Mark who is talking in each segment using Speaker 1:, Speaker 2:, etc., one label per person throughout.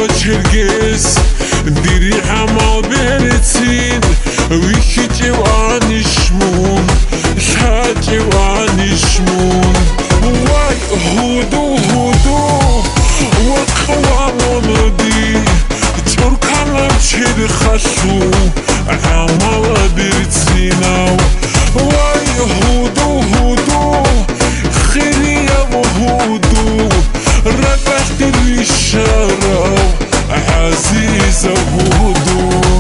Speaker 1: черкес дири хамал берецин вихи ჭევანიშმუნ საჭევანიშმუნ ვაი ჰუდუ ვაყავამონდი ჩორქალა ჩერხასუ ამალა ბერცინავ ვაი ჰუდუ ხერია ჰუდუ რაკასტი ვიშარავ عزيزة وهدوء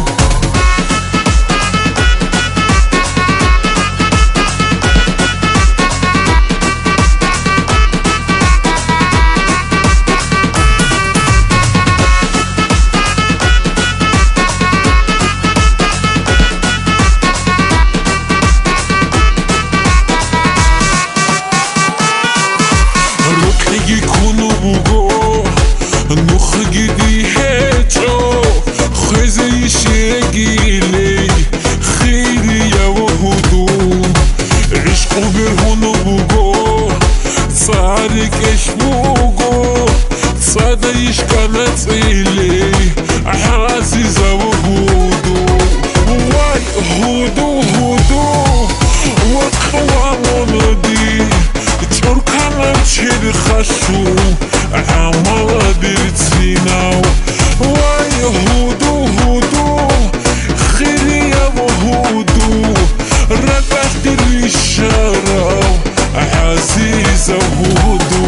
Speaker 1: رقيقي كونو بوغو نخجي دي خزي شيقيلي خيري يا وهدو عشقو برهونو بوغو صارك اش بوغو صاديش كانت إلي عزيزة وهدو واي هدو وقواموني تركانا تشرخشو عمالا برتسيناو واي هدو خيريا وهدو رقصت الشارع عزيزة وهدو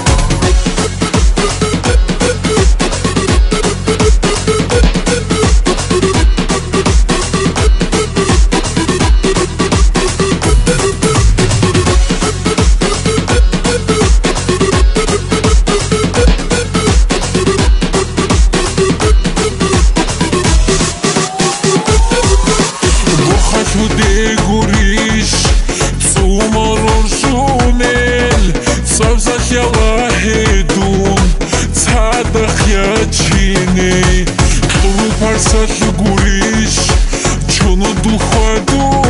Speaker 1: ديغوريش صومر شونل صبزخ يا واحدون تصدق يا تشيني طلو برسخ يغوريش چونو دو خدو